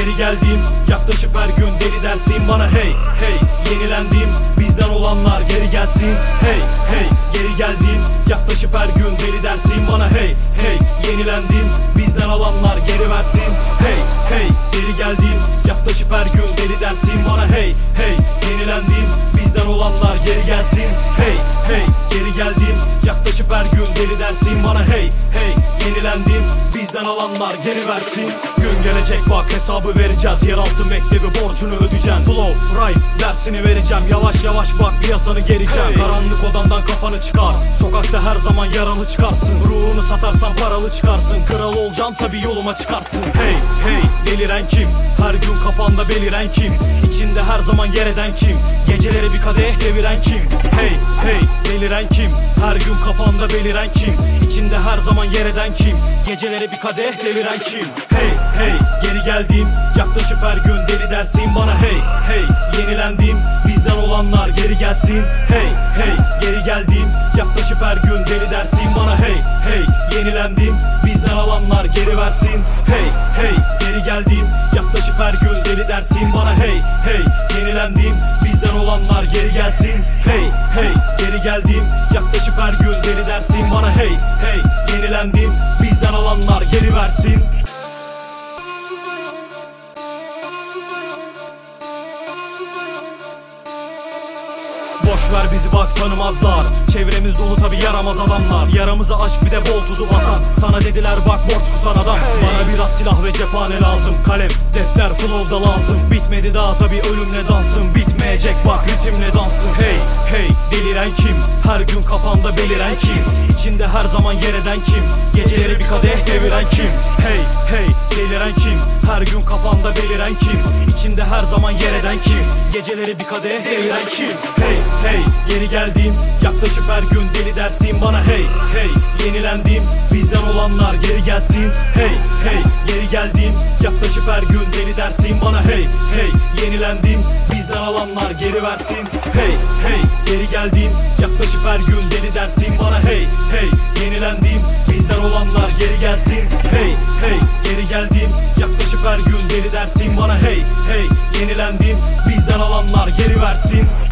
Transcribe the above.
geri geldim. Yaklaşıp her gün deli dersin bana hey hey. Yenilendim, bizden olanlar geri gelsin. Hey hey, geri geldim. Yaklaşıp her gün deli dersin bana hey hey. Yenilendim, bizden alanlar geri versin. Hey hey, geri geldim. Yaklaşıp her gün deli dersin bana hey hey. Yenilendim, bizden olanlar geri gelsin. Hey hey, geri geldim. Yaklaşıp her gün deli dersin bana hey hey. Yenilendim, bizden alanlar geri versin. Gün gelecek bak, hesabı vereceğiz. Yeraltı mektebi borcunu ödeyeceksin. Flow, rhyme dersini vereceğim. Yavaş yavaş bak, piyasanı gereceğim. Hey. Karanlık odandan kafanı çıkar. Sokakta her zaman yaralı çıkarsın. Ruhunu satarsan paralı çıkarsın. Kral olacaksın tabi, yoluma çıkarsın. Hey hey, deliren kim? Her gün kafanda beliren kim? İçinde her zaman yer eden kim? Geceleri bir kadeh deviren kim? Hey hey, deliren kim? Her gün kafanda beliren kim? İçinde her zaman yer eden kim? Geceleri bir kadeh deviren kim? Hey hey, geri geldim. Yaklaşıp her gün deli dersin bana hey hey. Yenilendim, bizden olanlar geri gelsin. Hey hey, geri geldim. Yaklaşıp her gün deli dersin bana hey hey. Yenilendim, bizden alanlar geri versin. Hey hey, geri geldim. Yaklaşıp her gün deli dersin bana hey hey. Yenilendim, bizden olanlar geri gelsin. Hey hey, geri geldim. Yaklaşıp her gün deli dersin bana hey hey. Yenilendim, bizden alanlar geri versin. Boş ver bizi bak, tanımazlar. Çevremiz dolu tabi yaramaz adamlar. Yaramıza aşk bir de bol tuzu basan. Sana dediler bak, borç kusan adam. Bana biraz silah ve cephane lazım. Kalem, defter, flow da lazım. Bitmedi daha tabi, ölümle dansın. Bitmeyecek bak, ritimle dansın. Hey hey, deliren kim? Her gün kafanda beliren kim? İçinde her zaman yer eden kim? Geceleri bir kadeh deviren kim? Hey hey, deliren kim? Her gün kafanda beliren kim? İçinde her zaman yer eden kim? Geceleri bir kadeh deviren kim? Hey hey, geri geldim. Yaklaşıp her gün deli dersin bana hey hey. Yenilendim, bizden olanlar geri gelsin. Hey hey, geri geldim. Yaklaşıp her gün deli dersin bana hey hey. Yenilendim, bizden alanlar geri versin. Hey hey, geri geldim. Yaklaşıp her gün deli dersin bana hey hey. Yenilendim, bizden olanlar geri gelsin. Hey hey, geri geldim. Yaklaşıp her gün deli dersin bana hey hey. Yenilendim, bizden alanlar geri versin.